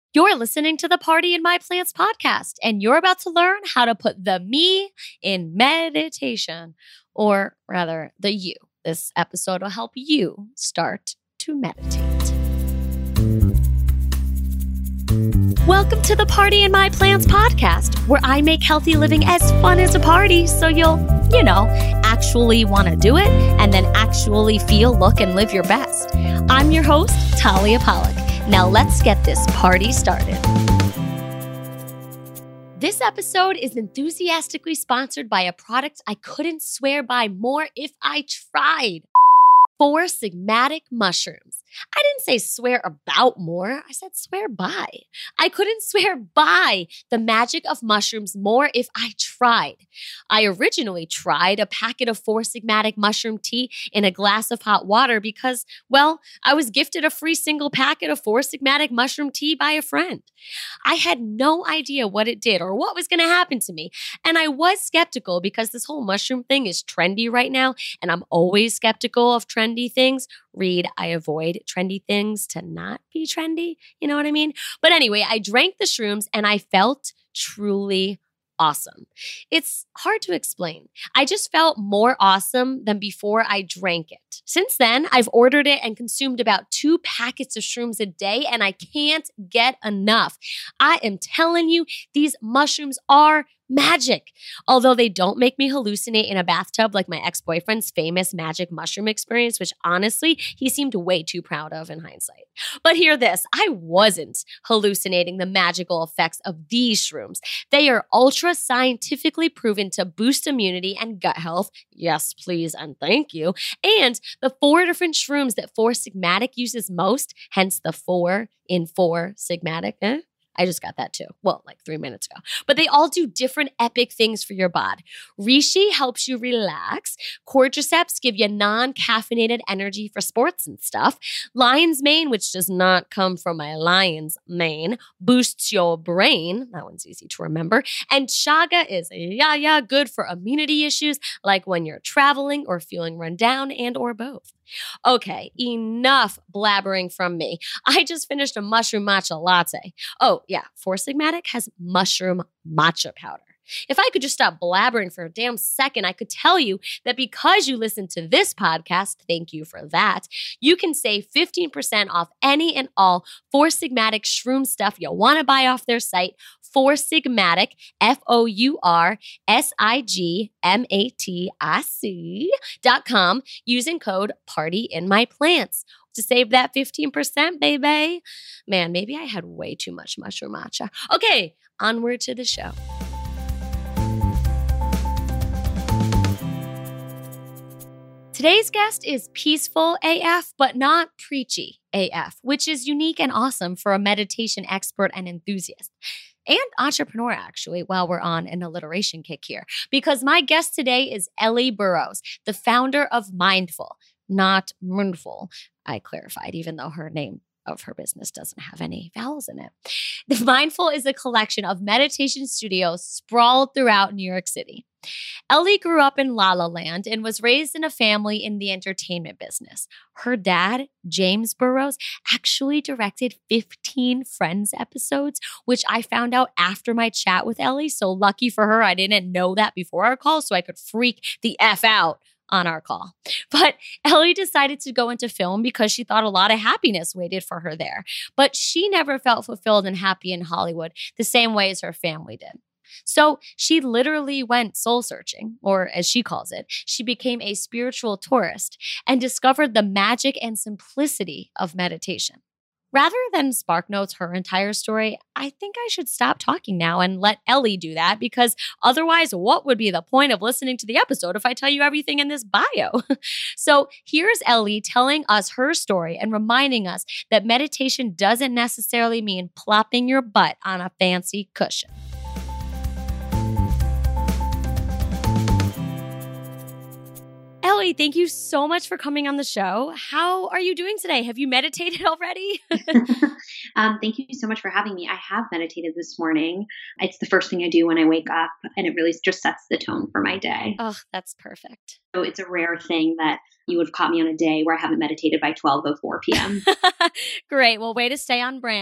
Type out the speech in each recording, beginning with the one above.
You're listening to the Party in My Plants podcast, and you're about to learn how to put the me in meditation, or rather, the you. This episode will help you start to meditate. Welcome to the Party in My Plants podcast, where I make healthy living as fun as a party so you'll, actually want to do it and then actually feel, look, and live your best. I'm your host, Talia Pollock. Now let's get this party started. This episode is enthusiastically sponsored by a product I couldn't swear by more if I tried. 4 Sigmatic mushrooms. I didn't say swear about more. I said swear by. I couldn't swear by the magic of mushrooms more if I tried. I originally tried a packet of 4 Sigmatic mushroom tea in a glass of hot water because, I was gifted a free single packet of 4 Sigmatic mushroom tea by a friend. I had no idea what it did or what was going to happen to me. And I was skeptical because this whole mushroom thing is trendy right now. And I'm always skeptical of trendy things. Read, I avoid trendy things to not be trendy. You know what I mean? But anyway, I drank the shrooms and I felt truly awesome. It's hard to explain. I just felt more awesome than before I drank it. Since then, I've ordered it and consumed about 2 packets of shrooms a day, and I can't get enough. I am telling you, these mushrooms are magic. Although they don't make me hallucinate in a bathtub like my ex-boyfriend's famous magic mushroom experience, which honestly, he seemed way too proud of in hindsight. But hear this, I wasn't hallucinating the magical effects of these shrooms. They are ultra scientifically proven to boost immunity and gut health. Yes, please, and thank you. And the 4 different shrooms that 4 Sigmatic uses most, hence the 4 in 4 Sigmatic, I just got that too. Like 3 minutes ago. But they all do different epic things for your bod. Reishi helps you relax. Cordyceps give you non-caffeinated energy for sports and stuff. Lion's mane, which does not come from my lion's mane, boosts your brain. That one's easy to remember. And chaga is good for immunity issues like when you're traveling or feeling run down and or both. Okay, enough blabbering from me. I just finished a mushroom matcha latte. Oh, yeah, 4 Sigmatic has mushroom matcha powder. If I could just stop blabbering for a damn second, I could tell you that because you listen to this podcast, thank you for that, you can save 15% off any and all 4 Sigmatic shroom stuff you'll want to buy off their site, 4 Sigmatic, FOURSIGMATIC.com, using code PARTYINMyPlants. To save that 15%, baby. Man, maybe I had way too much mushroom matcha. Okay, onward to the show. Today's guest is peaceful AF, but not preachy AF, which is unique and awesome for a meditation expert and enthusiast. And entrepreneur, actually, while we're on an alliteration kick here. Because my guest today is Ellie Burrows, the founder of Mindful, not Mindful. I clarified, even though her name of her business doesn't have any vowels in it. The Mindful is a collection of meditation studios sprawled throughout New York City. Ellie grew up in La La Land and was raised in a family in the entertainment business. Her dad, James Burrows, actually directed 15 Friends episodes, which I found out after my chat with Ellie. So lucky for her, I didn't know that before our call, so I could freak the F out on our call. But Ellie decided to go into film because she thought a lot of happiness waited for her there. But she never felt fulfilled and happy in Hollywood the same way as her family did. So she literally went soul searching, or as she calls it, she became a spiritual tourist and discovered the magic and simplicity of meditation. Rather than SparkNotes her entire story, I think I should stop talking now and let Ellie do that, because otherwise, what would be the point of listening to the episode if I tell you everything in this bio? So here's Ellie telling us her story and reminding us that meditation doesn't necessarily mean plopping your butt on a fancy cushion. Ellie, thank you so much for coming on the show. How are you doing today? Have you meditated already? Thank you so much for having me. I have meditated this morning. It's the first thing I do when I wake up, and it really just sets the tone for my day. Oh, that's perfect. So it's a rare thing that you would have caught me on a day where I haven't meditated by 12:04 p.m. Great. Well, way to stay on brand.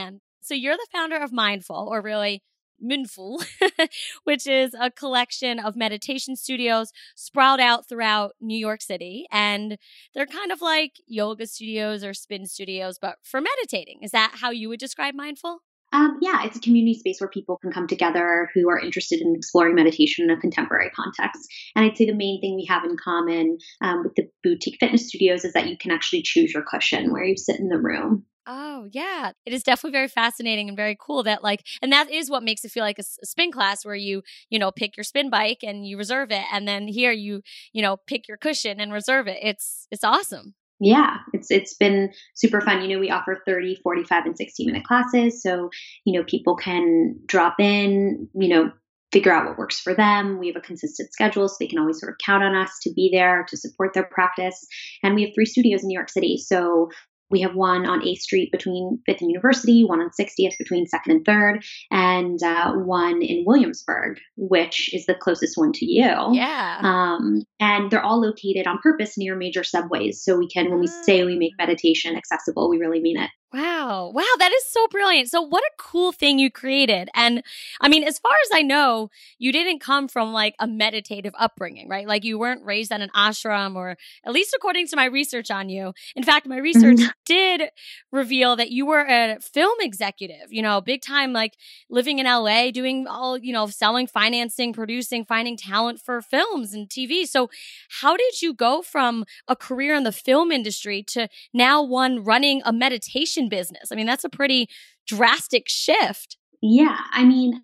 So you're the founder of Mindful, or really Mindful, which is a collection of meditation studios sprawled out throughout New York City. And they're kind of like yoga studios or spin studios, but for meditating. Is that how you would describe Mindful? Yeah, it's a community space where people can come together who are interested in exploring meditation in a contemporary context. And I'd say the main thing we have in common with the boutique fitness studios is that you can actually choose your cushion where you sit in the room. Oh, yeah. It is definitely very fascinating and very cool that and that is what makes it feel like a spin class where you pick your spin bike and you reserve it. And then here you pick your cushion and reserve it. It's awesome. Yeah, it's been super fun. We offer 30, 45, and 60-minute classes. So, people can drop in, figure out what works for them. We have a consistent schedule, so they can always sort of count on us to be there to support their practice. And we have 3 studios in New York City. So we have one on 8th Street between 5th and University, one on 60th between 2nd and 3rd, and one in Williamsburg, which is the closest one to you. Yeah. And they're all located on purpose near major subways. So when we say we make meditation accessible, we really mean it. Wow. Wow. That is so brilliant. So what a cool thing you created. And I mean, as far as I know, you didn't come from like a meditative upbringing, right? Like you weren't raised at an ashram, or at least according to my research on you. In fact, my research did reveal that you were a film executive, big time, like living in LA, doing all, selling, financing, producing, finding talent for films and TV. So how did you go from a career in the film industry to now one running a meditation business? I mean, that's a pretty drastic shift. Yeah. I mean,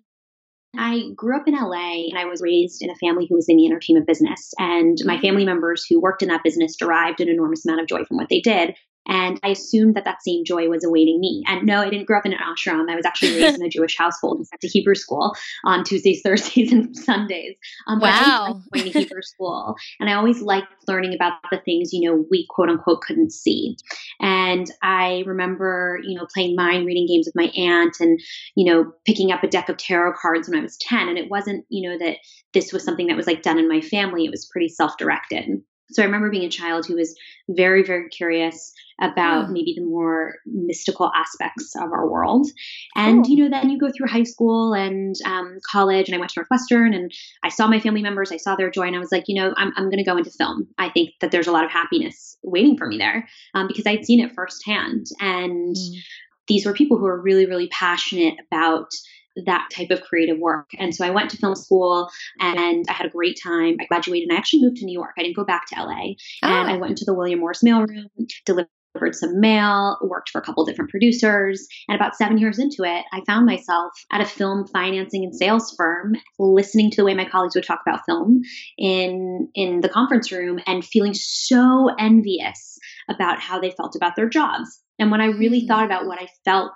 I grew up in LA and I was raised in a family who was in the entertainment business. And my family members who worked in that business derived an enormous amount of joy from what they did. And I assumed that same joy was awaiting me. And no, I didn't grow up in an ashram. I was actually raised in a Jewish household and sent to Hebrew school on Tuesdays, Thursdays, and Sundays. Wow. But I always liked going to Hebrew school. And I always liked learning about the things, we quote unquote couldn't see. And I remember, playing mind reading games with my aunt and, picking up a deck of tarot cards when I was 10. And it wasn't, that this was something that was like done in my family. It was pretty self-directed. So I remember being a child who was very, very curious about maybe the more mystical aspects of our world. And, then you go through high school and college, and I went to Northwestern and I saw my family members, I saw their joy, and I was like, I'm going to go into film. I think that there's a lot of happiness waiting for me there because I'd seen it firsthand. And these were people who were really, really passionate about that type of creative work. And so I went to film school and I had a great time. I graduated and I actually moved to New York. I didn't go back to LA. And I went into the William Morris mailroom, delivered some mail, worked for a couple different producers. And about 7 years into it, I found myself at a film financing and sales firm, listening to the way my colleagues would talk about film in the conference room and feeling so envious about how they felt about their jobs. And when I really thought about what I felt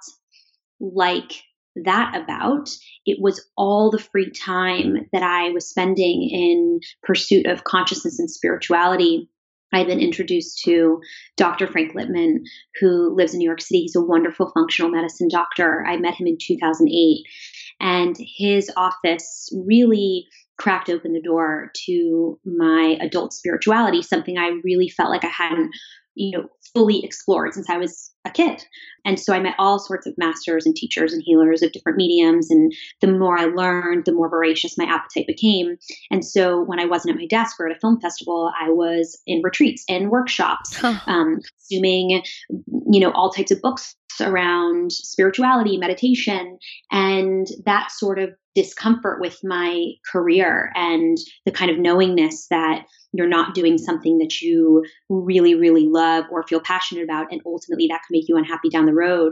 like that about, it was all the free time that I was spending in pursuit of consciousness and spirituality. I've been introduced to Dr. Frank Lipman, who lives in New York City. He's a wonderful functional medicine doctor. I met him in 2008, and his office really cracked open the door to my adult spirituality, something I really felt like I hadn't fully explored since I was a kid. And so I met all sorts of masters and teachers and healers of different mediums. And the more I learned, the more voracious my appetite became. And so when I wasn't at my desk or at a film festival, I was in retreats and workshops, consuming, all types of books around spirituality, meditation, and that sort of discomfort with my career and the kind of knowingness that you're not doing something that you really, really love or feel passionate about, and ultimately that can make you unhappy down the road,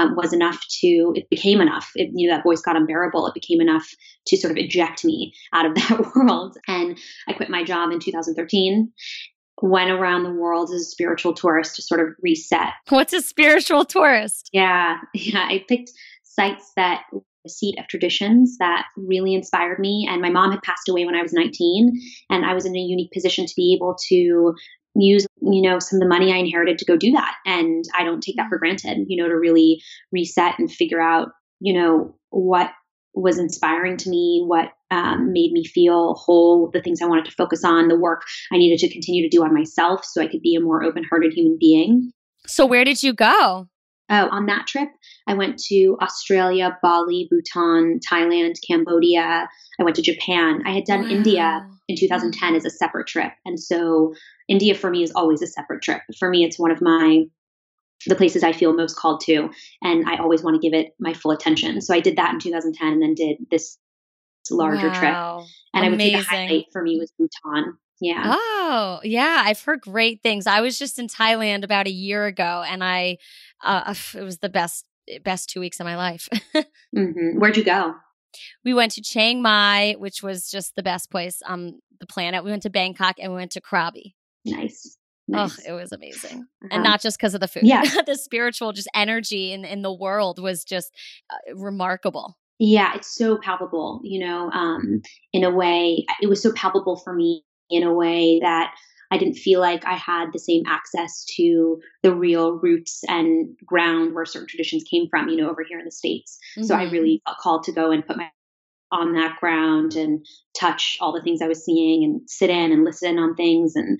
it became enough. That voice got unbearable. It became enough to sort of eject me out of that world. And I quit my job in 2013. Went around the world as a spiritual tourist to sort of reset. What's a spiritual tourist? Yeah. I picked sites that were a seat of traditions that really inspired me. And my mom had passed away when I was 19, and I was in a unique position to be able to use, some of the money I inherited to go do that. And I don't take that for granted, to really reset and figure out, what was inspiring to me, what made me feel whole, the things I wanted to focus on, the work I needed to continue to do on myself so I could be a more open-hearted human being. So where did you go? Oh, on that trip, I went to Australia, Bali, Bhutan, Thailand, Cambodia. I went to Japan. I had done India Wow. in 2010 as a separate trip. And so India for me is always a separate trip. For me, it's one of the places I feel most called to. And I always want to give it my full attention. So I did that in 2010 and then did this larger trip. Wow. And I would say the Amazing. highlight for me was Bhutan. Yeah. Oh, yeah. I've heard great things. I was just in Thailand about a year ago and it was the best 2 weeks of my life. Where'd you go? We went to Chiang Mai, which was just the best place on the planet. We went to Bangkok and we went to Krabi. Nice. Oh, Nice. it was amazing. Uh-huh. And not just because of the food. Yeah. The spiritual just energy in the world was just remarkable. Yeah, it's so palpable, in a way. It was so palpable for me in a way that I didn't feel like I had the same access to the real roots and ground where certain traditions came from, over here in the States. So I really felt called to go and put my on that ground and touch all the things I was seeing and sit in and listen on things and,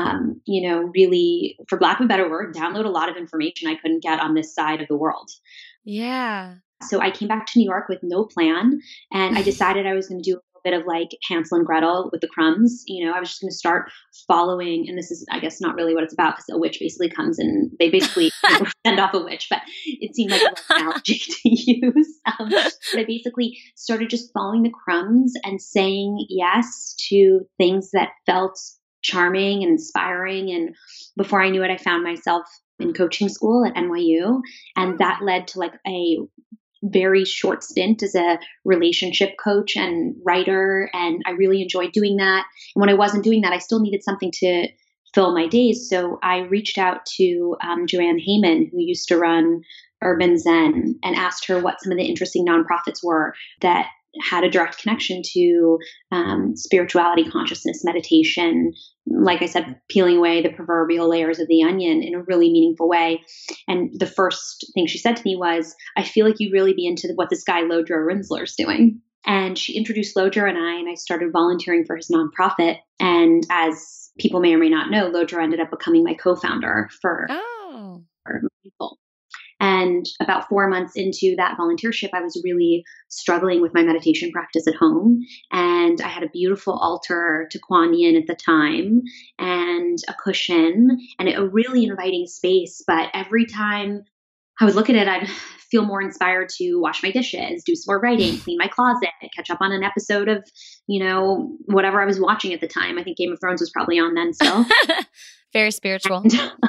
really, for lack of a better word, download a lot of information I couldn't get on this side of the world. Yeah. So I came back to New York with no plan, and I decided I was going to do a little bit of like Hansel and Gretel with the crumbs. I was just going to start following, and this is, I guess, not really what it's about because a witch basically comes and they basically send off a witch, but it seemed like a right analogy to use. But I basically started just following the crumbs and saying yes to things that felt charming and inspiring. And before I knew it, I found myself in coaching school at NYU, and that led to like a very short stint as a relationship coach and writer. And I really enjoyed doing that. And when I wasn't doing that, I still needed something to fill my days. So I reached out to Joanne Heyman, who used to run Urban Zen, and asked her what some of the interesting nonprofits were that had a direct connection to spirituality, consciousness, meditation. Like I said, peeling away the proverbial layers of the onion in a really meaningful way. And the first thing she said to me was, I feel like you really be into what this guy Lodro Rinsler's doing. And she introduced Lodro and I started volunteering for his nonprofit. And as people may or may not know, Lodro ended up becoming my co-founder for people. And about 4 months into that volunteership, I was really struggling with my meditation practice at home. And I had a beautiful altar to Kuan Yin at the time and a cushion and a really inviting space. But every time I would look at it, I'd feel more inspired to wash my dishes, do some more writing, clean my closet, catch up on an episode of, whatever I was watching at the time. I think Game of Thrones was probably on then still. Very spiritual.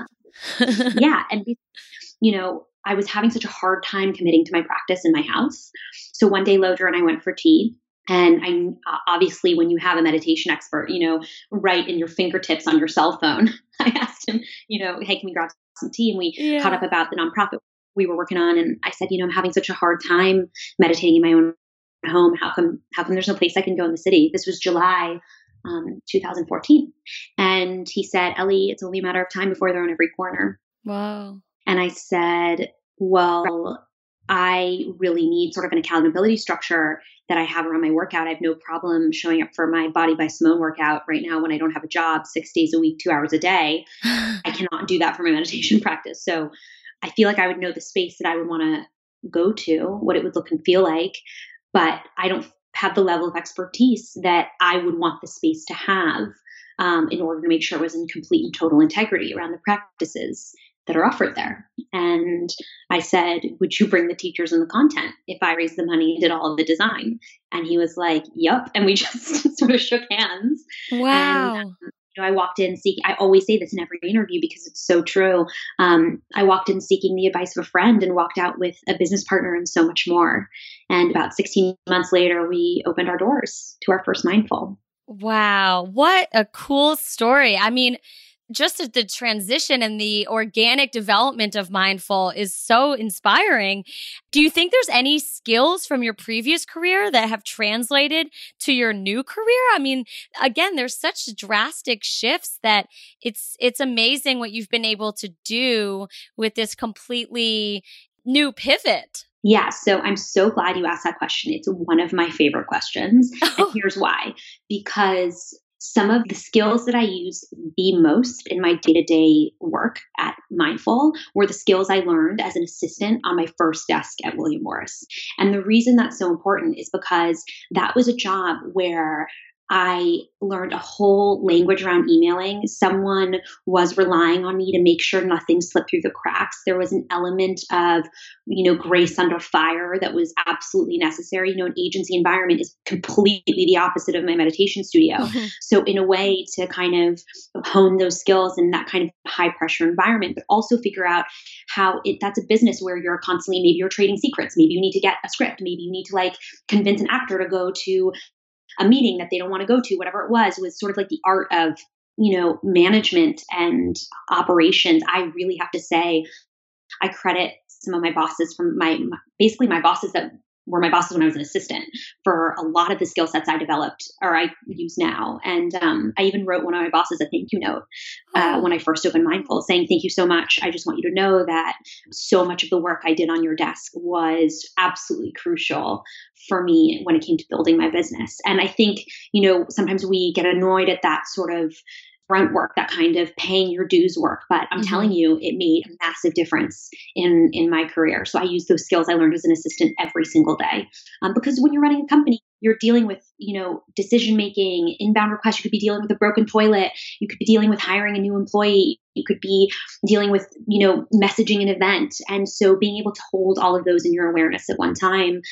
Yeah. And, I was having such a hard time committing to my practice in my house. So one day, Lodro and I went for tea. And I obviously, when you have a meditation expert, right in your fingertips on your cell phone, I asked him, hey, can we grab some tea? And we caught up about the nonprofit we were working on. And I said, I'm having such a hard time meditating in my own home. How come there's no place I can go in the city? This was July 2014. And he said, Ellie, it's only a matter of time before they're on every corner. Wow. And I said, well, I really need sort of an accountability structure that I have around my workout. I have no problem showing up for my Body by Simone workout right now when I don't have a job 6 days a week, 2 hours a day. I cannot do that for my meditation practice. So I feel like I would know the space that I would want to go to, what it would look and feel like, but I don't have the level of expertise that I would want the space to have in order to make sure it was in complete and total integrity around the practices that are offered there. And I said, would you bring the teachers and the content if I raised the money and did all of the design? And he was like, yep. And we just sort of shook hands. Wow. And, I walked in seeking, I always say this in every interview because it's so true. I walked in seeking the advice of a friend and walked out with a business partner and so much more. And about 16 months later, we opened our doors to our first Mindful. Wow. What a cool story. I mean, just the transition and the organic development of Mindful is so inspiring. Do you think there's any skills from your previous career that have translated to your new career? I mean, again, there's such drastic shifts that it's amazing what you've been able to do with this completely new pivot. Yeah, so I'm so glad you asked that question. It's one of my favorite questions. And here's why. Because some of the skills that I use the most in my day-to-day work at Mindful were the skills I learned as an assistant on my first desk at William Morris. And the reason that's so important is because that was a job where I learned a whole language around emailing. Someone was relying on me to make sure nothing slipped through the cracks. There was an element of, grace under fire that was absolutely necessary. An agency environment is completely the opposite of my meditation studio. Mm-hmm. So in a way to kind of hone those skills in that kind of high pressure environment, but also figure out how that's a business where you're constantly, maybe you're trading secrets. Maybe you need to get a script. Maybe you need to convince an actor to go to a meeting that they don't want to go to, whatever it was sort of like the art of, management and operations. I really have to say, I credit some of my bosses from basically my bosses that were my bosses when I was an assistant for a lot of the skill sets I developed or I use now. And I even wrote one of my bosses a thank you note when I first opened Mindful saying, thank you so much. I just want you to know that so much of the work I did on your desk was absolutely crucial for me when it came to building my business. And I think, sometimes we get annoyed at that sort of grunt work, that kind of paying your dues work. But I'm telling you, it made a massive difference in my career. So I use those skills I learned as an assistant every single day. Because when you're running a company, you're dealing with, decision making, inbound requests. You could be dealing with a broken toilet. You could be dealing with hiring a new employee. You could be dealing with, messaging an event. And so being able to hold all of those in your awareness at one time,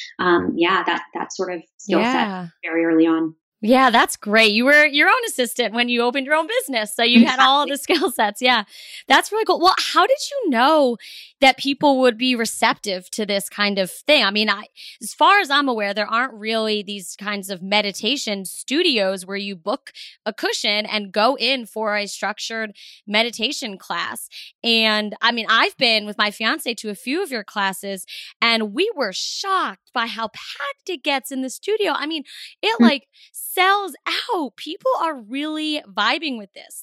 that sort of skill set very early on. Yeah, that's great. You were your own assistant when you opened your own business. So you had all the skill sets. Yeah, that's really cool. Well, how did you know that people would be receptive to this kind of thing? I mean, as far as I'm aware, there aren't really these kinds of meditation studios where you book a cushion and go in for a structured meditation class. And I mean, I've been with my fiance to a few of your classes and we were shocked by how packed it gets in the studio. I mean, it sells out. People are really vibing with this.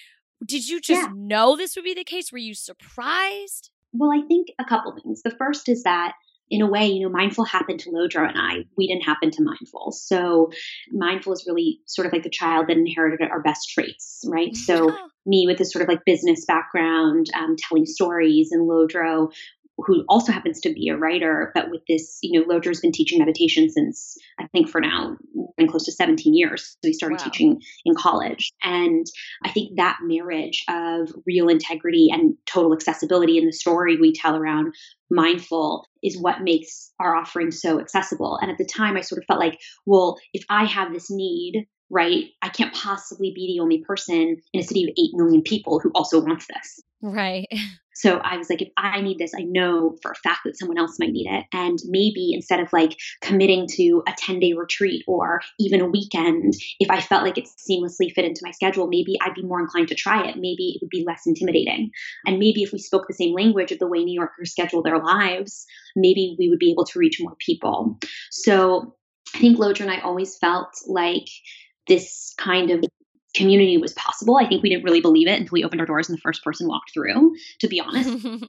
Did you just know this would be the case? Were you surprised? Well, I think a couple things. The first is that in a way, Mindful happened to Lodro and I. We didn't happen to Mindful. So Mindful is really sort of like the child that inherited our best traits, right? So me with this sort of business background, telling stories, and Lodro, who also happens to be a writer, but with this, Lodro's been teaching meditation since, I think for now, been close to 17 years. So he started teaching in college. And I think that marriage of real integrity and total accessibility in the story we tell around Mindful is what makes our offering so accessible. And at the time, I sort of felt like, well, if I have this need, right, I can't possibly be the only person in a city of 8 million people who also wants this. Right. So I was like, if I need this, I know for a fact that someone else might need it. And maybe instead of committing to a 10-day retreat or even a weekend, if I felt like it seamlessly fit into my schedule, maybe I'd be more inclined to try it. Maybe it would be less intimidating. And maybe if we spoke the same language of the way New Yorkers schedule their lives, maybe we would be able to reach more people. So I think Lodro and I always felt like this kind of community was possible. I think we didn't really believe it until we opened our doors and the first person walked through, to be honest.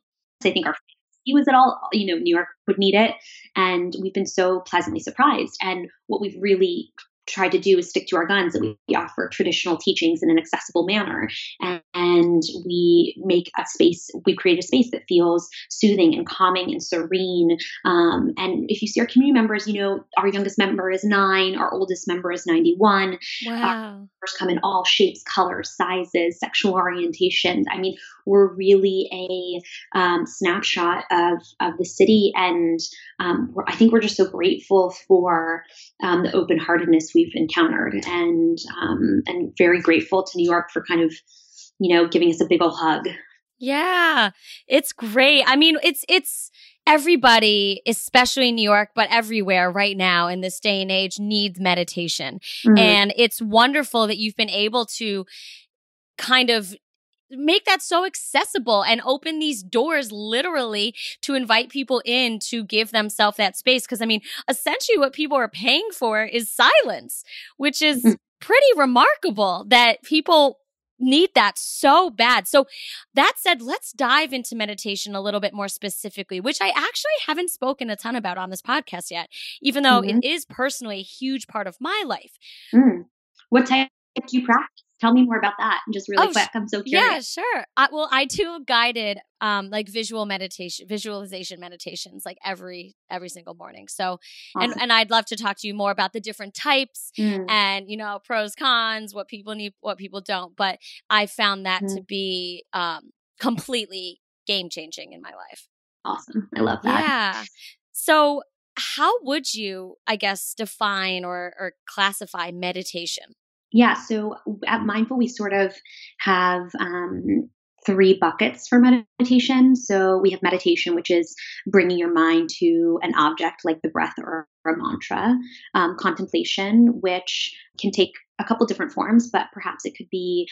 I think he was at all, New York would need it. And we've been so pleasantly surprised. And what we've really tried to do is stick to our guns, that we offer traditional teachings in an accessible manner. And we make we create a space that feels soothing and calming and serene. And if you see our community members, our youngest member is 9, our oldest member is 91. Wow. Our members come in all shapes, colors, sizes, sexual orientations. I mean, we're really a snapshot of the city. And I think we're just so grateful for the open-heartedness we've encountered, and very grateful to New York for kind of, giving us a big ol' hug. Yeah, it's great. I mean, it's everybody, especially in New York, but everywhere right now in this day and age, needs meditation. Mm-hmm. And it's wonderful that you've been able to kind of make that so accessible and open these doors literally to invite people in to give themselves that space. Because I mean, essentially what people are paying for is silence, which is pretty remarkable that people need that so bad. So that said, let's dive into meditation a little bit more specifically, which I actually haven't spoken a ton about on this podcast yet, even though it is personally a huge part of my life. What type If you practice, tell me more about that. Just really quick. I'm so yeah, curious. sure. I do guided like visualization meditations like every single morning. So, Awesome. and I'd love to talk to you more about the different types Mm. and pros, cons, what people need, what people don't. But I found that to be completely game changing in my life. Awesome. I love that. Yeah. So, how would you, I guess, define or classify meditation? Yeah. So at Mindful, we sort of have three buckets for meditation. So we have meditation, which is bringing your mind to an object like the breath or a mantra. Contemplation, which can take a couple different forms, but perhaps it could be,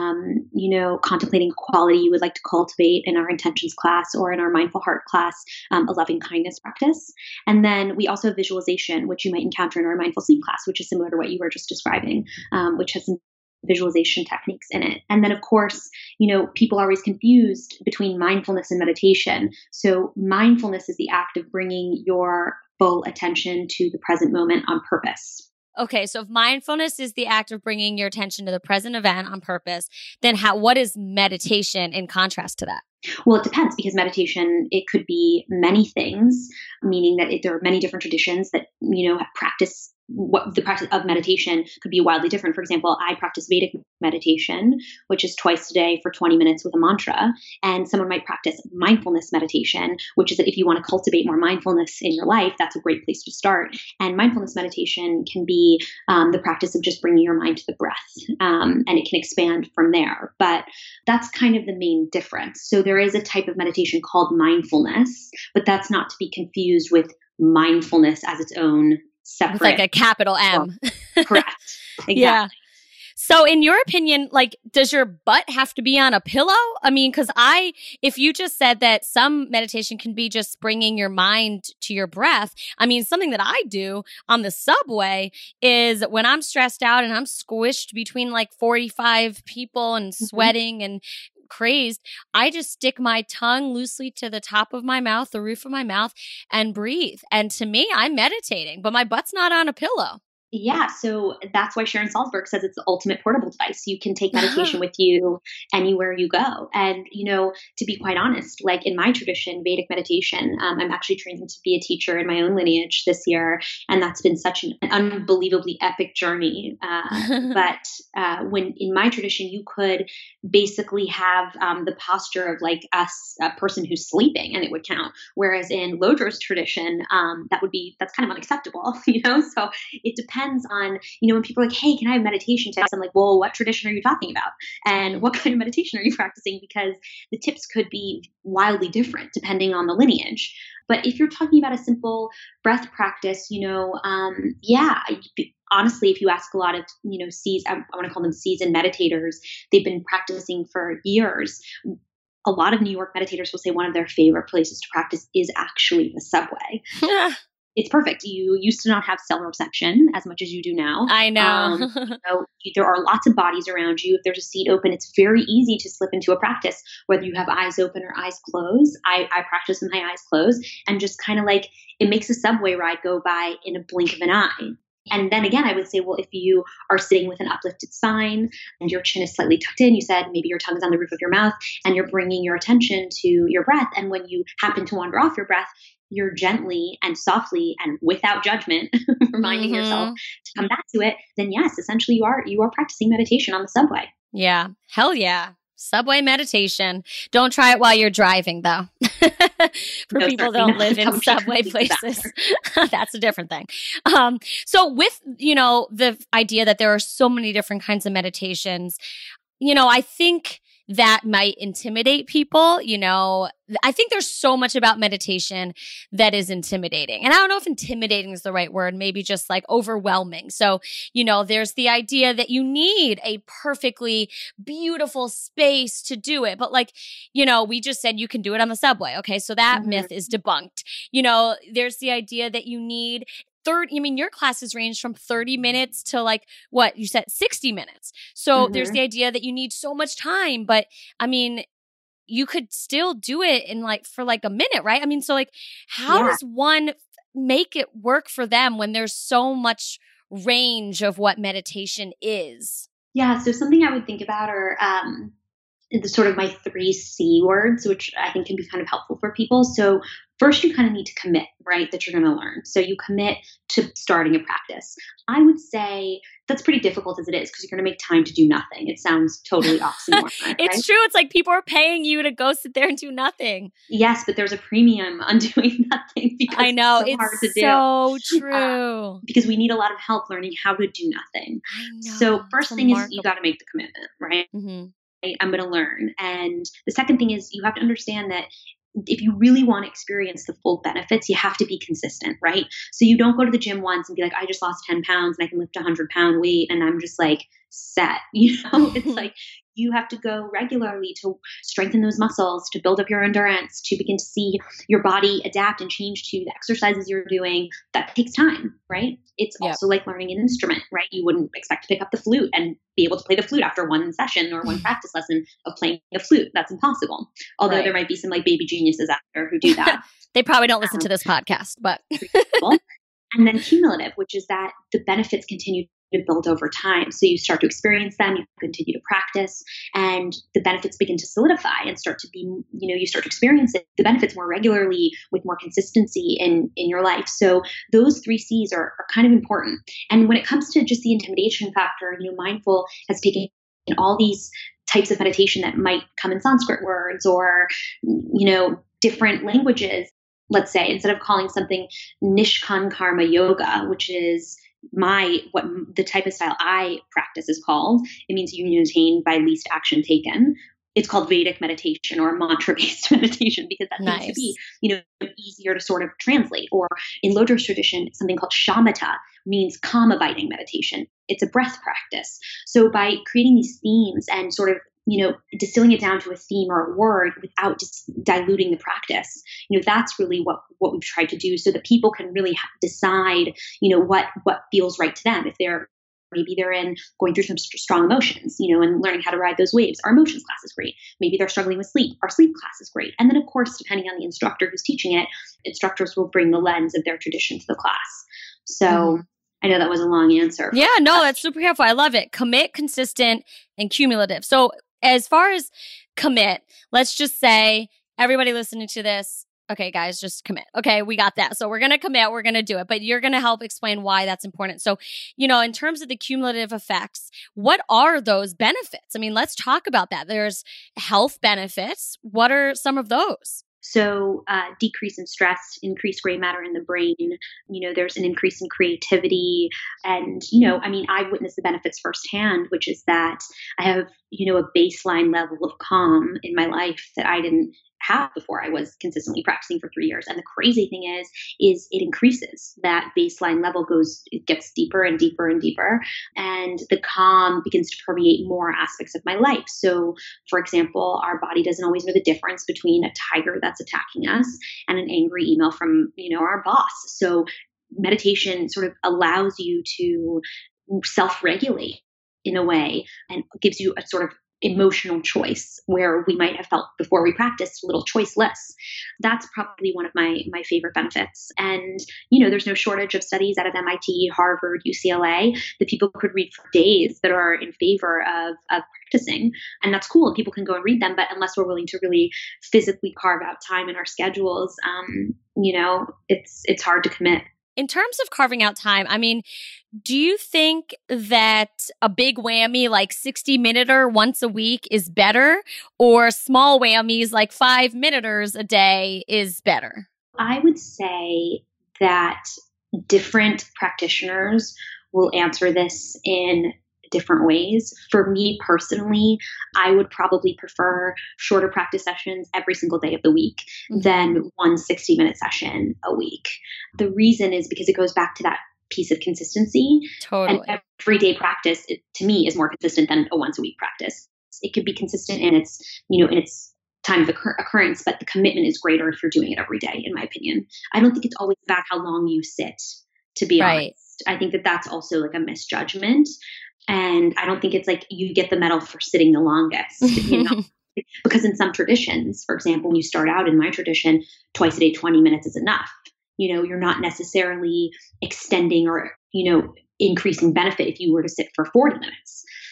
contemplating a quality you would like to cultivate in our intentions class or in our mindful heart class, a loving kindness practice. And then we also have visualization, which you might encounter in our mindful sleep class, which is similar to what you were just describing, which has some visualization techniques in it. And then, of course, people are always confused between mindfulness and meditation. So mindfulness is the act of bringing your full attention to the present moment on purpose. Okay, so if mindfulness is the act of bringing your attention to the present event on purpose, then what is meditation in contrast to that? Well, it depends, because meditation, it could be many things, meaning that there are many different traditions that, practice what the practice of meditation could be wildly different. For example, I practice Vedic meditation, which is twice a day for 20 minutes with a mantra. And someone might practice mindfulness meditation, which is that if you want to cultivate more mindfulness in your life, that's a great place to start. And mindfulness meditation can be the practice of just bringing your mind to the breath, and it can expand from there. But that's kind of the main difference. So there is a type of meditation called mindfulness, but that's not to be confused with mindfulness as its own separate. With like a capital M. Correct. Exactly. Yeah. So in your opinion, like, does your butt have to be on a pillow? I mean, if you just said that some meditation can be just bringing your mind to your breath. I mean, something that I do on the subway is when I'm stressed out and I'm squished between like 45 people and sweating and crazed, I just stick my tongue loosely to the top of my mouth, the roof of my mouth, and breathe. And to me, I'm meditating, but my butt's not on a pillow. Yeah, so that's why Sharon Salzberg says it's the ultimate portable device. You can take meditation with you anywhere you go. And, to be quite honest, like in my tradition, Vedic meditation, I'm actually training to be a teacher in my own lineage this year. And that's been such an unbelievably epic journey. But when in my tradition, you could basically have the posture of like a person who's sleeping, and it would count. Whereas in Lodra's tradition, that's kind of unacceptable, So it depends on, when people are like, hey, can I have meditation tips? I'm like, well, what tradition are you talking about? And what kind of meditation are you practicing? Because the tips could be wildly different depending on the lineage. But if you're talking about a simple breath practice, honestly, if you ask a lot of, I want to call them seasoned meditators, they've been practicing for years. A lot of New York meditators will say one of their favorite places to practice is actually the subway. It's perfect. You used to not have cell reception as much as you do now. I know. There are lots of bodies around you. If there's a seat open, it's very easy to slip into a practice, whether you have eyes open or eyes closed. I practice with my eyes closed, and just kind of like it makes a subway ride go by in a blink of an eye. And then again, I would say, well, if you are sitting with an uplifted spine and your chin is slightly tucked in, you said maybe your tongue is on the roof of your mouth and you're bringing your attention to your breath. And when you happen to wander off your breath, you're gently and softly and without judgment reminding yourself to come back to it, then yes, essentially you are practicing meditation on the subway. Yeah. Hell yeah. Subway meditation. Don't try it while you're driving, though. For people who don't live in subway places. That's a different thing. So with, the idea that there are so many different kinds of meditations, I think that might intimidate people. I think there's so much about meditation that is intimidating. And I don't know if intimidating is the right word, maybe just like overwhelming. So, there's the idea that you need a perfectly beautiful space to do it. But we just said you can do it on the subway. Okay. So that myth is debunked. There's the idea that you need your classes range from 30 minutes to like what you said, 60 minutes. So there's the idea that you need so much time, but you could still do it in for a minute, right? How does one make it work for them when there's so much range of what meditation is? Yeah. So something I would think about are the sort of my three C words, which I think can be kind of helpful for people. So first, you kind of need to commit, right? That you're going to learn. So you commit to starting a practice. I would say that's pretty difficult as it is because you're going to make time to do nothing. It sounds totally oxymoron, It's right? true. It's like people are paying you to go sit there and do nothing. Yes, but there's a premium on doing nothing because I know. it's so hard to It's do. so true. Because we need a lot of help learning how to do nothing. I know. So It's first thing is you remarkable. got to make the commitment, right? Mm-hmm. I'm going to learn. And the second thing is you have to understand that if you really want to experience the full benefits, you have to be consistent, right? So you don't go to the gym once and be like, I just lost 10 pounds and I can lift 100-pound weight and I'm just like set, It's like you have to go regularly to strengthen those muscles, to build up your endurance, to begin to see your body adapt and change to the exercises you're doing. That takes time, right? It's Yep. also like learning an instrument, right? You wouldn't expect to pick up the flute and be able to play the flute after one session or one practice lesson of playing the flute. That's impossible. Although Right. there might be some like baby geniuses out there who do that. They probably don't listen to this podcast, but And then cumulative, which is that the benefits continue to build over time. So you start to experience them, you continue to practice, and the benefits begin to solidify and start to be, you start to experience the benefits more regularly with more consistency in your life. So those three C's are kind of important. And when it comes to just the intimidation factor, mindful has taken all these types of meditation that might come in Sanskrit words or, different languages. Let's say instead of calling something Nishkan Karma Yoga, which is what the type of style I practice is called, it means union attained by least action taken. It's called Vedic meditation or mantra-based meditation because that seems to be, easier to sort of translate. Or in Lotus tradition, something called shamatha means calm abiding meditation. It's a breath practice. So by creating these themes and sort of distilling it down to a theme or a word without just diluting the practice, that's really what we've tried to do so that people can really decide, what feels right to them. If maybe they're going through some strong emotions, and learning how to ride those waves. Our emotions class is great. Maybe they're struggling with sleep. Our sleep class is great. And then of course, depending on the instructor who's teaching it, instructors will bring the lens of their tradition to the class. So I know that was a long answer. Yeah, no, that's super helpful. I love it. Commit, consistent, and cumulative. So as far as commit, let's just say everybody listening to this, okay, guys, just commit. Okay, we got that. So we're going to commit. We're going to do it. But you're going to help explain why that's important. So, in terms of the cumulative effects, what are those benefits? I mean, let's talk about that. There's health benefits. What are some of those? So decrease in stress, increased gray matter in the brain, there's an increase in creativity. And, I've witnessed the benefits firsthand, which is that I have, a baseline level of calm in my life that I didn't have before I was consistently practicing for 3 years. And the crazy thing is it increases. That baseline level it gets deeper and deeper and deeper. And the calm begins to permeate more aspects of my life. So for example, our body doesn't always know the difference between a tiger that's attacking us and an angry email from, our boss. So meditation sort of allows you to self-regulate in a way and gives you a sort of emotional choice where we might have felt before we practiced a little choiceless. That's probably one of my favorite benefits. And, there's no shortage of studies out of MIT, Harvard, UCLA that people could read for days that are in favor of practicing. And that's cool. People can go and read them. But unless we're willing to really physically carve out time in our schedules, it's hard to commit. In terms of carving out time, I mean, do you think that a big whammy like 60-minuter once a week is better, or small whammies like 5-minuters a day is better? I would say that different practitioners will answer this in different ways. For me personally, I would probably prefer shorter practice sessions every single day of the week than one 60-minute session a week. The reason is because it goes back to that piece of consistency. Totally. And everyday practice, to me, is more consistent than a once a week practice. It could be consistent in its, in its time of occurrence, but the commitment is greater if you're doing it every day, in my opinion. I don't think it's always about how long you sit, to be honest. I think that that's also like a misjudgment. And I don't think it's like you get the medal for sitting the longest, because in some traditions, for example, when you start out in my tradition, twice a day, 20 minutes is enough. You're not necessarily extending or, increasing benefit if you were to sit for 40 minutes.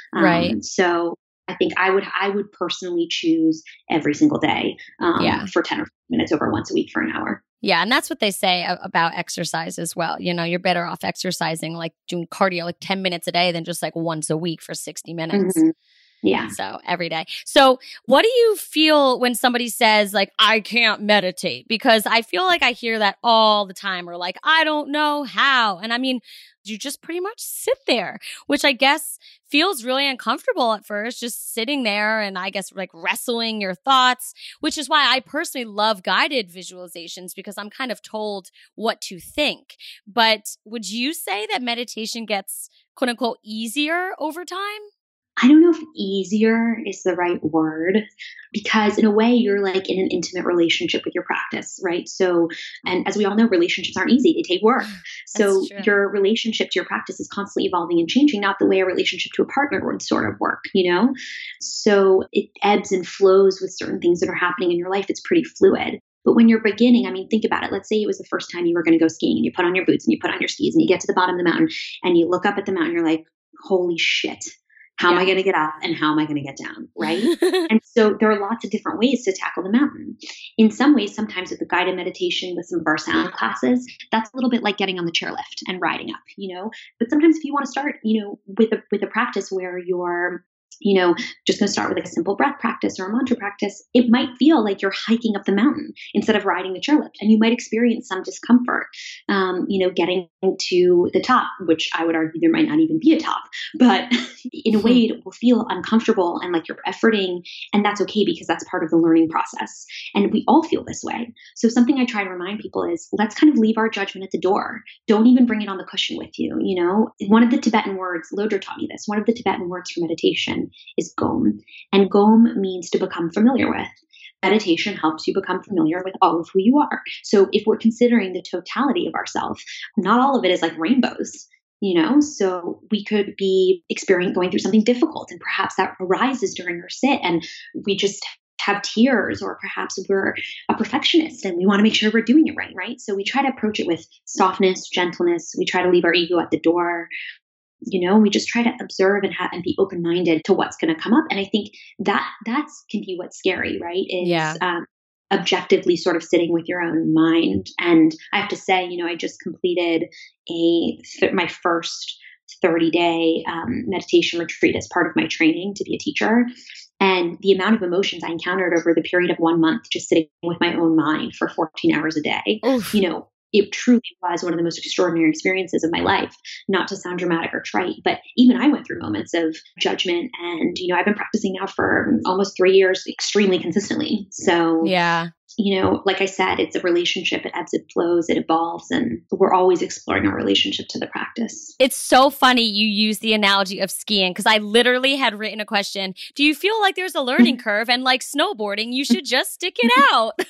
Right. So I think I would personally choose every single day Yeah. for 10 or 15 minutes over once a week for an hour. Yeah. And that's what they say about exercise as well. You're better off exercising, like doing cardio, like 10 minutes a day than just like once a week for 60 minutes. Mm-hmm. Yeah. So every day. So what do you feel when somebody says like, I can't meditate? Because I feel like I hear that all the time, or like, I don't know how. And I mean, you just pretty much sit there, which I guess feels really uncomfortable at first, just sitting there and I guess like wrestling your thoughts, which is why I personally love guided visualizations, because I'm kind of told what to think. But would you say that meditation gets quote unquote easier over time? I don't know if easier is the right word, because in a way you're like in an intimate relationship with your practice, right? So, and as we all know, relationships aren't easy. They take work. So your relationship to your practice is constantly evolving and changing, not the way a relationship to a partner would sort of work, So it ebbs and flows with certain things that are happening in your life. It's pretty fluid. But when you're beginning, I mean, think about it. Let's say it was the first time you were going to go skiing and you put on your boots and you put on your skis and you get to the bottom of the mountain and you look up at the mountain, you're like, holy shit. How am I going to get up and how am I going to get down? Right. And so there are lots of different ways to tackle the mountain. In some ways, sometimes with the guided meditation, with some of our sound classes, that's a little bit like getting on the chairlift and riding up, But sometimes if you want to start, with a practice where you're, just going to start with like a simple breath practice or a mantra practice, it might feel like you're hiking up the mountain instead of riding the chairlift. And you might experience some discomfort, getting to the top, which I would argue there might not even be a top, but in a way it will feel uncomfortable and like you're efforting. And that's okay, because that's part of the learning process. And we all feel this way. So something I try to remind people is, let's kind of leave our judgment at the door. Don't even bring it on the cushion with you. One of the Tibetan words, Lodro taught me this, one of the Tibetan words for meditation is gom. And gom means to become familiar with. Meditation helps you become familiar with all of who you are. So if we're considering the totality of ourselves, not all of it is like rainbows, so we could be going through something difficult, and perhaps that arises during our sit and we just have tears, or perhaps we're a perfectionist and we want to make sure we're doing it right? So we try to approach it with softness, gentleness. We try to leave our ego at the door. We just try to observe and be open-minded to what's going to come up. And I think that can be what's scary, right? Objectively sort of sitting with your own mind. And I have to say, I just completed my first 30-day meditation retreat as part of my training to be a teacher. And the amount of emotions I encountered over the period of 1 month, just sitting with my own mind for 14 hours a day, Oof. It truly was one of the most extraordinary experiences of my life, not to sound dramatic or trite, but even I went through moments of judgment. And, I've been practicing now for almost 3 years extremely consistently. So, like I said, it's a relationship. It ebbs, it flows, it evolves, and we're always exploring our relationship to the practice. It's so funny you use the analogy of skiing, because I literally had written a question. Do you feel like there's a learning curve? And like snowboarding, you should just stick it out.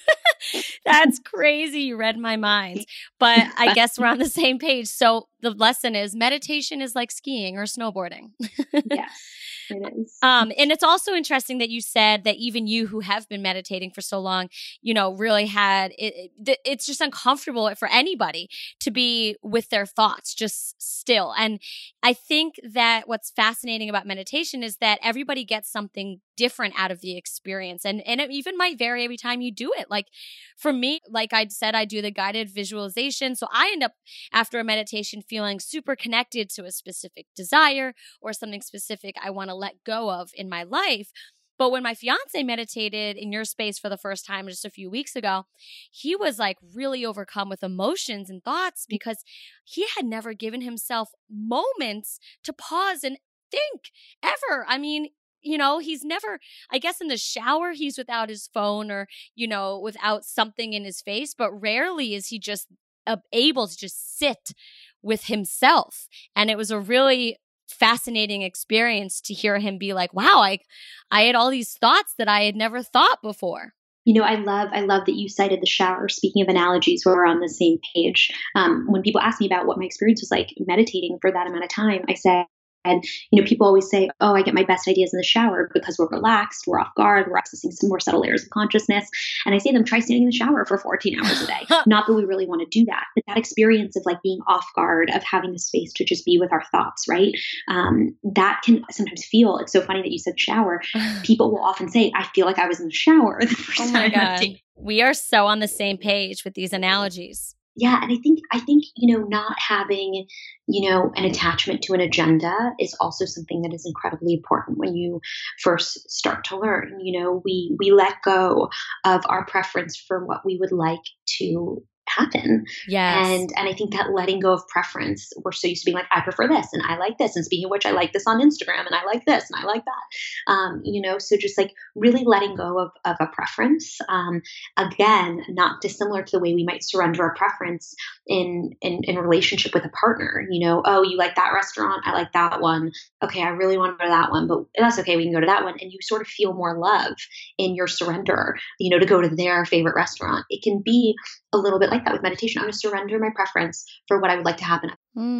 That's crazy. You read my mind. But I guess we're on the same page. So the lesson is meditation is like skiing or snowboarding. Yes. It is. And it's also interesting that you said that even you who have been meditating for so long, really had it's just uncomfortable for anybody to be with their thoughts just still. And I think that what's fascinating about meditation is that everybody gets something different out of the experience. And it even might vary every time you do it. Like for me, like I said, I do the guided visualization. So I end up after a meditation feeling super connected to a specific desire or something specific I want to let go of in my life. But when my fiance meditated in your space for the first time just a few weeks ago, he was like really overcome with emotions and thoughts because he had never given himself moments to pause and think ever. I mean, he's never, I guess in the shower, he's without his phone or, without something in his face, but rarely is he just able to just sit with himself. And it was a really fascinating experience to hear him be like, wow, I had all these thoughts that I had never thought before. I love that you cited the shower. Speaking of analogies, we're on the same page. When people ask me about what my experience was like meditating for that amount of time, I said, People always say, oh, I get my best ideas in the shower because we're relaxed, we're off guard, we're accessing some more subtle layers of consciousness. And I say to them, try standing in the shower for 14 hours a day. Not that we really want to do that, but that experience of like being off guard, of having the space to just be with our thoughts, right? That can sometimes feel, it's so funny that you said shower. People will often say, I feel like I was in the shower the first oh my time. God. We are so on the same page with these analogies. Yeah. And I think, not having, an attachment to an agenda is also something that is incredibly important when you first start to learn. We let go of our preference for what we would like to happen. Yes. And I think that letting go of preference, we're so used to being like, I prefer this and I like this. And speaking of which, I like this on Instagram and I like this and I like that. So just like really letting go of a preference. Again, not dissimilar to the way we might surrender a preference in relationship with a partner. Oh, you like that restaurant? I like that one. Okay, I really want to go to that one, but that's okay. We can go to that one. And you sort of feel more love in your surrender, to go to their favorite restaurant. It can be a little bit like that with meditation. I'm going to surrender my preference for what I would like to happen.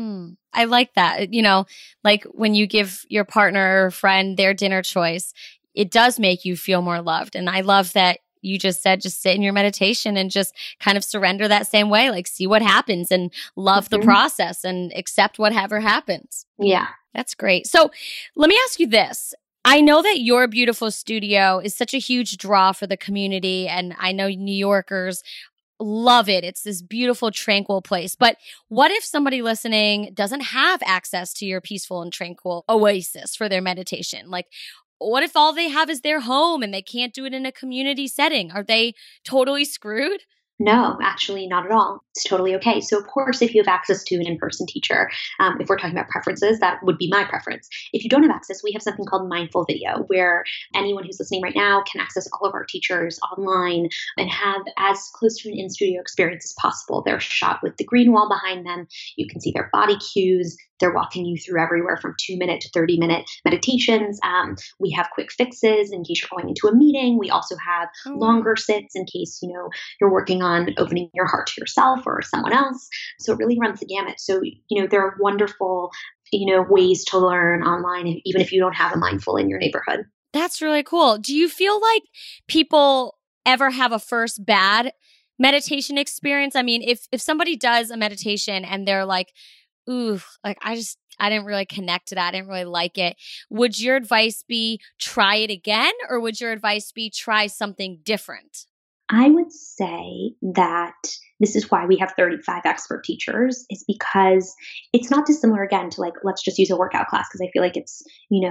I like that. Like when you give your partner or friend their dinner choice, it does make you feel more loved. And I love that you just said, just sit in your meditation and just kind of surrender that same way, like see what happens and love the process and accept whatever happens. Yeah. That's great. So let me ask you this. I know that your beautiful studio is such a huge draw for the community, and I know New Yorkers love it. It's this beautiful, tranquil place. But what if somebody listening doesn't have access to your peaceful and tranquil oasis for their meditation? Like, what if all they have is their home and they can't do it in a community setting? Are they totally screwed? No, actually not at all. It's totally okay. So of course, if you have access to an in-person teacher, if we're talking about preferences, that would be my preference. If you don't have access, we have something called Mindful Video, where anyone who's listening right now can access all of our teachers online and have as close to an in-studio experience as possible. They're shot with the green wall behind them. You can see their body cues. They're walking you through everywhere from 2-minute to 30-minute meditations. We have quick fixes in case you're going into a meeting. We also have longer sits in case, you're working on opening your heart to yourself or someone else. So it really runs the gamut. So, there are wonderful, ways to learn online, even if you don't have a mindful in your neighborhood. That's really cool. Do you feel like people ever have a first bad meditation experience? I mean, if somebody does a meditation and they're like, ooh, like I didn't really connect to that. I didn't really like it. Would your advice be try it again, or would your advice be try something different? I would say that this is why we have 35 expert teachers, is because it's not dissimilar again to like, let's just use a workout class, because I feel like it's,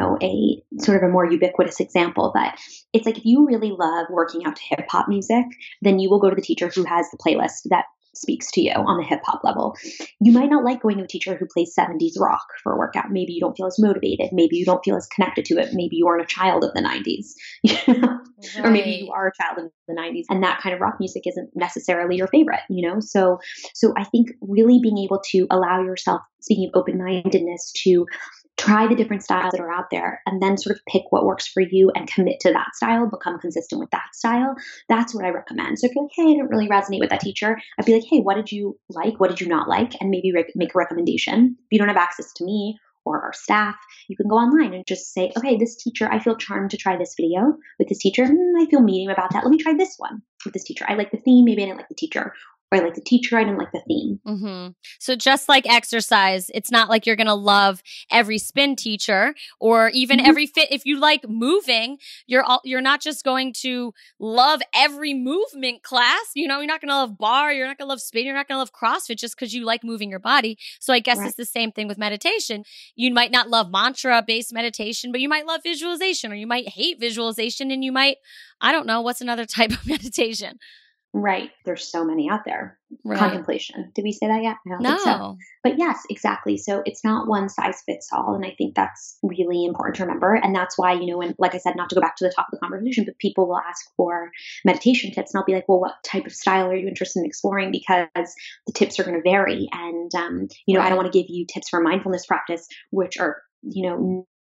a sort of a more ubiquitous example. But it's like, if you really love working out to hip hop music, then you will go to the teacher who has the playlist that speaks to you on the hip hop level. You might not like going to a teacher who plays 70s rock for a workout. Maybe you don't feel as motivated. Maybe you don't feel as connected to it. Maybe you aren't a child of the 90s, Right. Or maybe you are a child of the 90s and that kind of rock music isn't necessarily your favorite, So I think really being able to allow yourself, speaking of open-mindedness, to try the different styles that are out there and then sort of pick what works for you and commit to that style, become consistent with that style. That's what I recommend. So if you're like, hey, I didn't really resonate with that teacher, I'd be like, hey, what did you like? What did you not like? And maybe make a recommendation. If you don't have access to me or our staff, you can go online and just say, okay, this teacher, I feel charmed to try this video with this teacher. I feel medium about that. Let me try this one with this teacher. I like the theme. Maybe I didn't like the teacher. Or I like the teacher, I didn't like the theme. Mm-hmm. So just like exercise, it's not like you're going to love every spin teacher or even every fit. If you like moving, you're not just going to love every movement class. You're not going to love bar, you're not going to love spin, you're not going to love CrossFit just because you like moving your body. So I guess It's the same thing with meditation. You might not love mantra-based meditation, but you might love visualization, or you might hate visualization, and you might, I don't know, what's another type of meditation? Right. There's so many out there. Right. Contemplation. Did we say that yet? I don't think so. But yes, exactly. So it's not one size fits all. And I think that's really important to remember. And that's why, when, like I said, not to go back to the top of the conversation, but people will ask for meditation tips. And I'll be like, well, what type of style are you interested in exploring? Because the tips are going to vary. And, I don't want to give you tips for mindfulness practice, which are,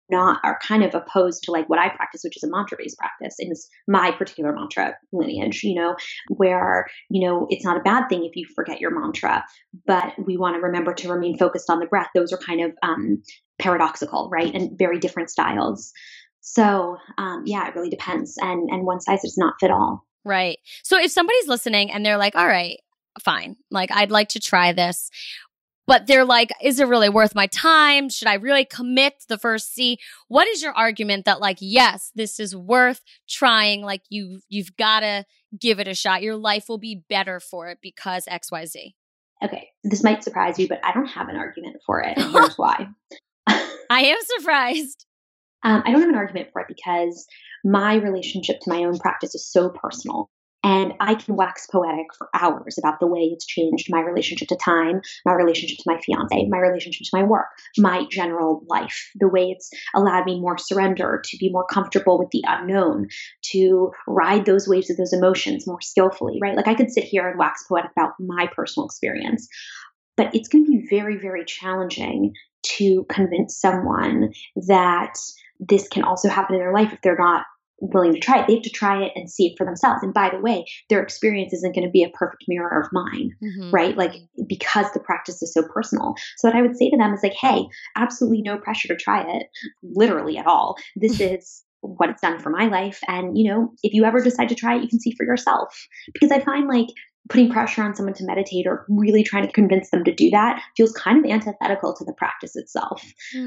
not are kind of opposed to like what I practice, which is a mantra-based practice in my particular mantra lineage, where, it's not a bad thing if you forget your mantra, but we want to remember to remain focused on the breath. Those are kind of paradoxical, right? And very different styles. So it really depends. And one size does not fit all. Right. So if somebody's listening and they're like, all right, fine, like I'd like to try this, but they're like, is it really worth my time? Should I really commit the first C? What is your argument that like, yes, this is worth trying? Like you've got to give it a shot. Your life will be better for it because XYZ. Okay. This might surprise you, but I don't have an argument for it. And here's why. I am surprised. I don't have an argument for it because my relationship to my own practice is so personal. And I can wax poetic for hours about the way it's changed my relationship to time, my relationship to my fiance, my relationship to my work, my general life, the way it's allowed me more surrender, to be more comfortable with the unknown, to ride those waves of those emotions more skillfully, right? Like I could sit here and wax poetic about my personal experience, but it's going to be very, very challenging to convince someone that this can also happen in their life if they're not willing to try it. They have to try it and see it for themselves. And by the way, their experience isn't going to be a perfect mirror of mine, right? Like because the practice is so personal. So what I would say to them is like, hey, absolutely no pressure to try it, literally at all. This is what it's done for my life. And, if you ever decide to try it, you can see for yourself. Because I find like putting pressure on someone to meditate or really trying to convince them to do that feels kind of antithetical to the practice itself.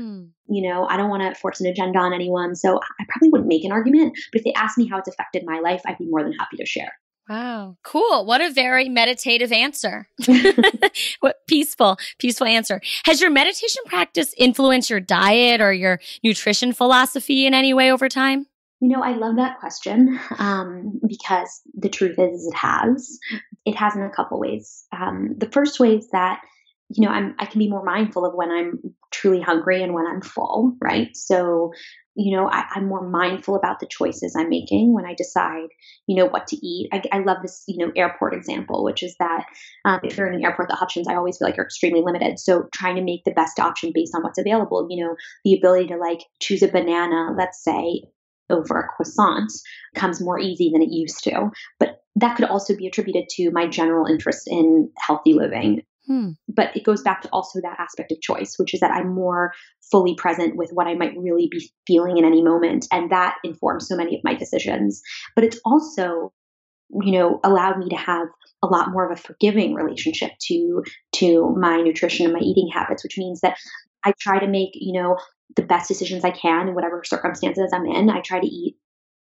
I don't want to force an agenda on anyone. So I probably wouldn't make an argument, but if they ask me how it's affected my life, I'd be more than happy to share. Wow. Cool. What a very meditative answer. What peaceful answer. Has your meditation practice influenced your diet or your nutrition philosophy in any way over time? I love that question because the truth is it has. It has in a couple ways. The first way is that, I can be more mindful of when I'm truly hungry and when I'm full, right? So, I'm more mindful about the choices I'm making when I decide, what to eat. I love this, airport example, which is that if you're in an airport, the options, I always feel like you're extremely limited. So trying to make the best option based on what's available, the ability to like choose a banana, let's say, over a croissant comes more easy than it used to. But that could also be attributed to my general interest in healthy living. But it goes back to also that aspect of choice, which is that I'm more fully present with what I might really be feeling in any moment. And that informs so many of my decisions. But it's also, allowed me to have a lot more of a forgiving relationship to my nutrition and my eating habits, which means that I try to make, the best decisions I can in whatever circumstances I'm in. I try to eat,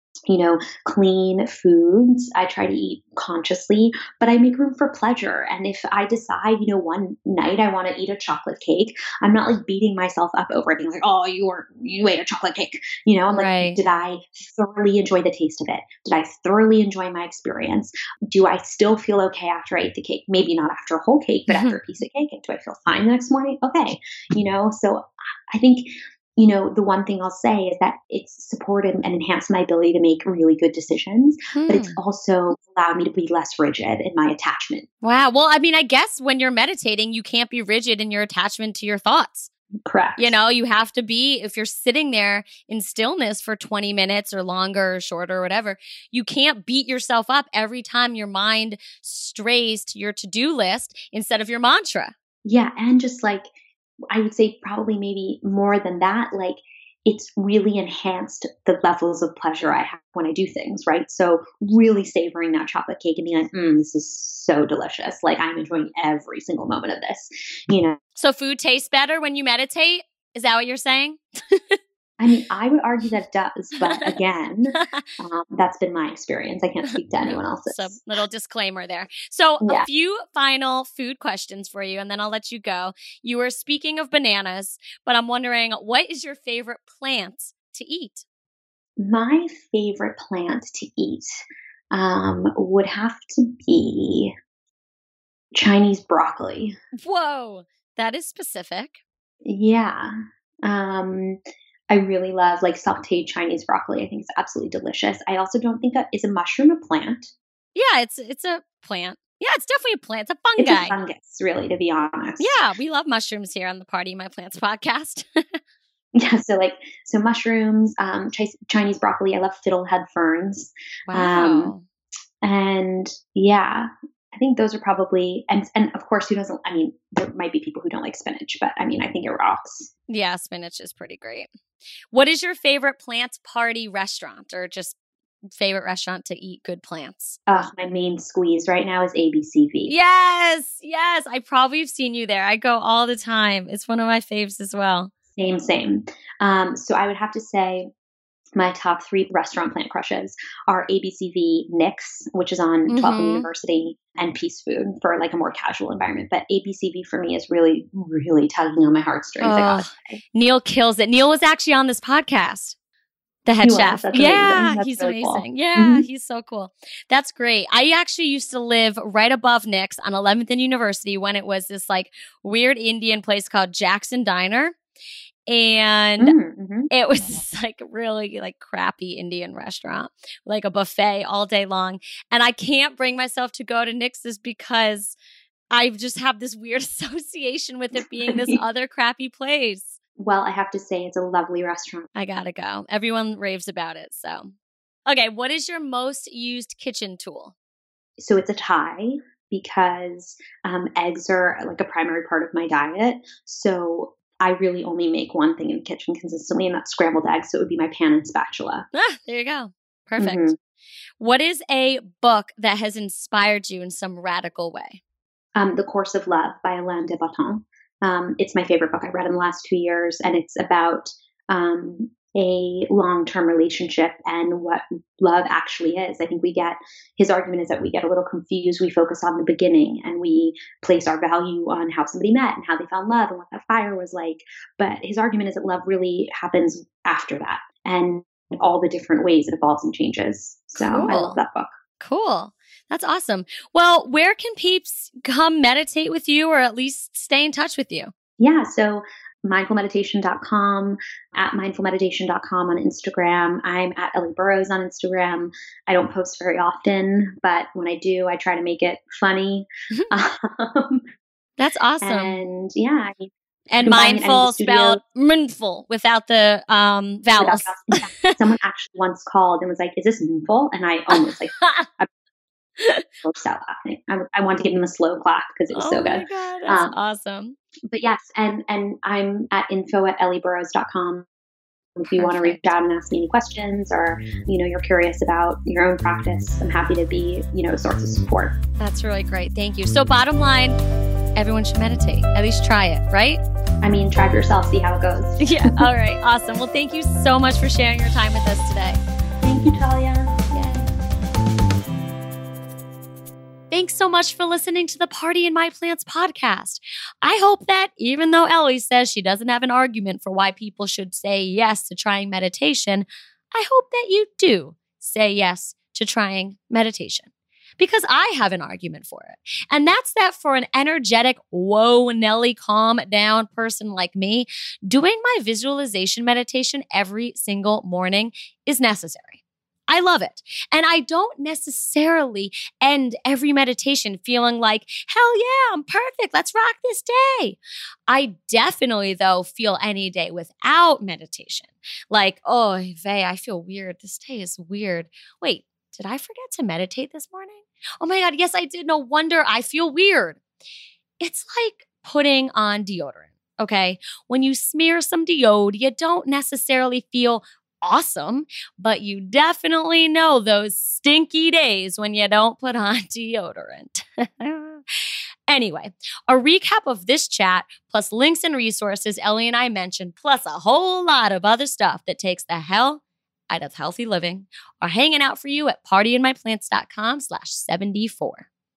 clean foods. I try to eat consciously, but I make room for pleasure. And if I decide, one night I want to eat a chocolate cake, I'm not like beating myself up over it, being like, oh, you ate a chocolate cake. I'm like, did I thoroughly enjoy the taste of it? Did I thoroughly enjoy my experience? Do I still feel okay after I ate the cake? Maybe not after a whole cake, but after a piece of cake. Do I feel fine the next morning? Okay. So I think, the one thing I'll say is that it's supported and enhanced my ability to make really good decisions, but it's also allowed me to be less rigid in my attachment. Wow. Well, I guess when you're meditating, you can't be rigid in your attachment to your thoughts. Correct. You have to be, if you're sitting there in stillness for 20 minutes or longer or shorter or whatever, you can't beat yourself up every time your mind strays to your to-do list instead of your mantra. Yeah. And just like, I would say probably maybe more than that, like it's really enhanced the levels of pleasure I have when I do things, right? So really savoring that chocolate cake and being like, this is so delicious. Like I'm enjoying every single moment of this, So food tastes better when you meditate? Is that what you're saying? I would argue that it does, but again, that's been my experience. I can't speak to anyone else's. So little disclaimer there. So a few final food questions for you, and then I'll let you go. You were speaking of bananas, but I'm wondering, what is your favorite plant to eat? My favorite plant to eat would have to be Chinese broccoli. Whoa, that is specific. Yeah. I really love like sauteed Chinese broccoli. I think it's absolutely delicious. I also don't think is a mushroom a plant. Yeah, it's a plant. Yeah, it's definitely a plant. It's a fungi. It's a fungus, really, to be honest. Yeah, we love mushrooms here on the Party My Plants podcast. Yeah, so mushrooms, Chinese broccoli. I love fiddlehead ferns, um, Wow. and yeah, I think those are probably and of course, who doesn't? I mean, there might be people who don't like spinach, but I mean, I think it rocks. Yeah, spinach is pretty great. What is your favorite plant party restaurant or just favorite restaurant to eat good plants? My main squeeze right now is ABCV. Yes, yes. I probably have seen you there. I go all the time. It's one of my faves as well. Same, same. So I would have to say my top three restaurant plant crushes are ABCV Nick's, which is on 12th and Mm-hmm. University, and Peace Food for like a more casual environment. But ABCV for me is really, really tugging on my heartstrings, I gotta Oh, say. Neil kills it. Neil was actually on this podcast. The head He was. chef. That's Yeah, amazing. That's he's really cool. amazing. Yeah, Mhm. he's so cool. That's great. I actually used to live right above Nick's on 11th and University when it was this like weird Indian place called Jackson Diner. And Mm-hmm. it was this like really like crappy Indian restaurant, like a buffet all day long. And I can't bring myself to go to Nick's because I just have this weird association with it being this other crappy place. Well, I have to say it's a lovely restaurant. I gotta go. Everyone raves about it. So, okay, what is your most used kitchen tool? So it's a tie because eggs are like a primary part of my diet. So I really only make one thing in the kitchen consistently, and that's scrambled eggs. So it would be my pan and spatula. Ah, there you go. Perfect. Mhm. What is a book that has inspired you in some radical way? The Course of Love by Alain de Botton. It's my favorite book I read in the last 2 years, and it's about a long-term relationship and what love actually is. I think his argument is that we get a little confused. We focus on the beginning and we place our value on how somebody met and how they found love and what that fire was like. But his argument is that love really happens after that and all the different ways it evolves and changes. So I love that book. Cool. That's awesome. Well, where can peeps come meditate with you or at least stay in touch with you? Yeah. So mindfulmeditation.com, at mindfulmeditation.com on Instagram. I'm at Ellie Burrows on Instagram. I don't post very often, but when I do, I try to make it funny. That's awesome. And yeah, I mean, and you can find me in mindful the studio spelled mindful without the without vowels. vowels. Someone actually once called and was like, "Is this mindful?" And I almost I burst out laughing. I wanted to give them a slow clap because it was so Oh my good. God, that's awesome. But yes, and I'm at info@ellieburrows.com. If you want to reach out and ask me any questions or, you're curious about your own practice, I'm happy to be, a source of support. That's really great. Thank you. So bottom line, everyone should meditate. At least try it, right? I mean, try for yourself, see how it goes. Yeah. All right. Awesome. Well, thank you so much for sharing your time with us today. Thank you, Talia. Thanks so much for listening to the Party in My Plants podcast. I hope that even though Ellie says she doesn't have an argument for why people should say yes to trying meditation, I hope that you do say yes to trying meditation. Because I have an argument for it. And that's that for an energetic, whoa, Nelly, calm down person like me, doing my visualization meditation every single morning is necessary. I love it. And I don't necessarily end every meditation feeling like, hell yeah, I'm perfect. Let's rock this day. I definitely, though, feel any day without meditation. Like, oh, Vey, I feel weird. This day is weird. Wait, did I forget to meditate this morning? Oh my God, yes, I did. No wonder I feel weird. It's like putting on deodorant, okay? When you smear some deodorant, you don't necessarily feel awesome, but you definitely know those stinky days when you don't put on deodorant. Anyway, a recap of this chat, plus links and resources Ellie and I mentioned, plus a whole lot of other stuff that takes the hell out of healthy living, are hanging out for you at partyinmyplants.com/74.